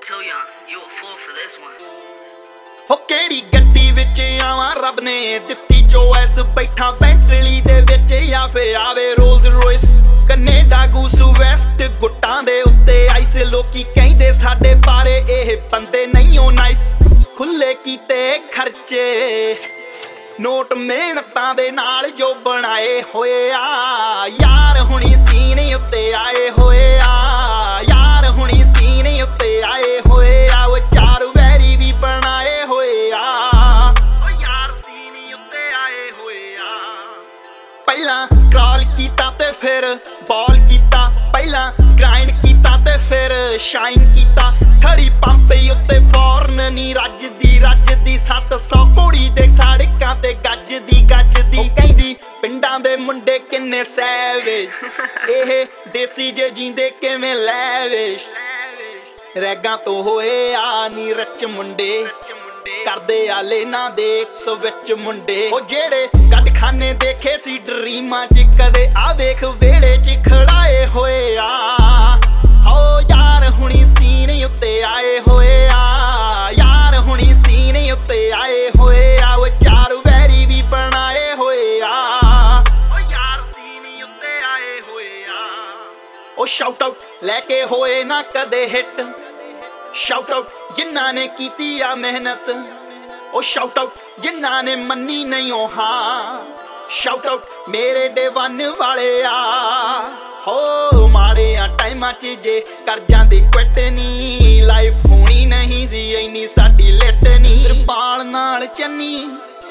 too young. You a fool for this one. ਹੋ ਕਿਹੜੀ ਗੱਡੀ ਵਿੱਚ ਆਵਾਂ ਰੱਬ ਨੇ ਦਿੱਤੀ ਚੋਇਸ ਬੈਠਾ ਬੈਂਟਲੀ ਦੇ ਵਿੱਚ ਜਾਂ ਫੇ ਆਵੇ Rolls Royce Canada Goose vest ਗੁੱਟਾਂ ਦੇ ਉੱਤੇ ਆਈਸ ਲੋਕੀ ਕਹਿੰਦੇ ਸਾਡੇ ਬਾਰੇ ਇਹ ਬੰਦੇ ਨਹੀਂ ਓ ਨਾਈਸ ਖੁੱਲੇ ਕੀਤੇ ਖਰਚੇ ਨੋਟ ਮਿਹਨਤਾਂ ਦੇ ਨਾਲ ਜੋ ਬਣਾਏ ਹੋਏ ਆ ਯਾਰ ਹੁਣੀ ਸੀਨੇ ਉੱਤੇ ਆਏ ਹੋਏ ਆ ਯਾਰ ਹੁਣੀ ਸੀਨੇ ਉੱਤੇ ਆਏ ਹੋਏ ਆ ਉਹ ਚਾਰ ਵੈਰੀ ਵੀ ਬਣਾਏ ਹੋਏ ਆ ਉਹ ਯਾਰ ਸੀਨੇ ਉੱਤੇ ਆਏ ਹੋਏ ਆ ਪਹਿਲਾਂ ਕ੍ਰਾਲ ਕੀਤਾ ਤੇ ਫਿਰ ਬਾਲ ਕੀਤਾ ਪਹਿਲਾਂ ਗ੍ਰਾਈਂਡ ਕੀਤਾ ਤੇ ਫਿਰ ਸ਼ਾਈਨ ਕੀਤਾ ਖੜੀ ਪੰਪੇ ਉੱਤੇ ਫੌਰਨ ਨੀ ਰੱਜਦੀ 700 ਕੁੜੀ ਦੇ ਸੜਕਾਂ ਤੇ ਗੱਜਦੀ ਉਹ ਕਹਿੰਦੀ ਪਿੰਡਾਂ ਦੇ ਮੁੰਡੇ ਕਿੰਨੇ ਸੈਵੇਜ ਇਹ ਦੇਸੀ ਜੇ ਜੀਂਦੇ ਕਿਵੇਂ ਲੈਵੇਸ਼ ਰੈਗਾਂ ਤੋਂ ਹੋਏ ਆ ਨੀ ਰੱਚ ਮੁੰਡੇ ਕਰਦੇ ਆਲੇ ਨਾ ਦੇਖ ਸੋ ਵਿੱਚ ਮੁੰਡੇ ਉਹ ਜਿਹੜੇ ਗੱਡਖਾਨੇ ਦੇਖੇ ਸੀ ਡਰੀਮਾਂ ਚ ਕਦੇ ਆ ਵੇਖ ਵਿਹੜੇ ਚ ਖੜਾਏ ਹੋਏ ਆ ਹੋ ਯਾਰ ਹੁਣੀ ਸੀਨੇ ਉੱਤੇ ਆਏ ਹੋਏ ਆ ਯਾਰ ਹੁਣੀ ਸੀਨੇ ਉੱਤੇ ਆਏ ਹੋਏ ਆ ਉਹ ਚਾਰ ਵੈਰੀ ਵੀ ਬਣਾਏ ਹੋਏ ਆ ਉਹ ਯਾਰ ਸੀਨੇ ਉੱਤੇ ਆਏ ਹੋਏ ਆ ਉਹ ਸ਼ਾਊਟ ਆਊਟ ਲੈ ਕੇ ਹੋਏ ਨਾ ਕਦੇ ਹਿੱਟ ਸ਼ਾਊਟ ਆਊਟ ਜਿਨ੍ਹਾਂ ਨੇ ਕੀਤੀ ਆ ਮਿਹਨਤ ਉਹ ਸ਼ਾਊਟ ਆਊਟ ਜਿਨ੍ਹਾਂ ਨੇ ਮੰਨੀ ਨਹੀਂ ਉਹ ਹਾਂ ਸ਼ਾਊਟ ਆਊਟ ਮੇਰੇ ਡੇ 1 ਵਾਲੇ ਆ ਹੋ ਮਾੜੇ ਆ ਟਾਈਮਾਂ 'ਚ ਜੇ ਕਰ ਜਾਂਦੇ ਕੁਇਟ ਨੀ ਲਾਈਫ ਹੋਣੀ ਨਹੀਂ ਸੀ ਇੰਨੀ ਸਾਡੀ ਲਿਟ ਨੀ ਤਰਪਾਲ ਨਾਲ ਚੰਨੀ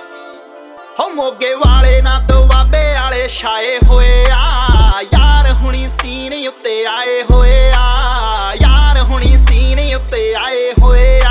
ਹੋ ਮੋਗੇ ਵਾਲੇ ਨਾ ਦੁਆਬੇ ਵਾਲੇ ਛਾਏ ਹੋਏ ਆ ਯਾਰ ਹੁਣੀ ਸੀਨੇ ਉੱਤੇ ਆਏ ਹੋਏ ਆ ਯਾਰ ਹੁਣੀ ਸੀਨੇ ਉੱਤੇ ਆਏ ਹੋਏ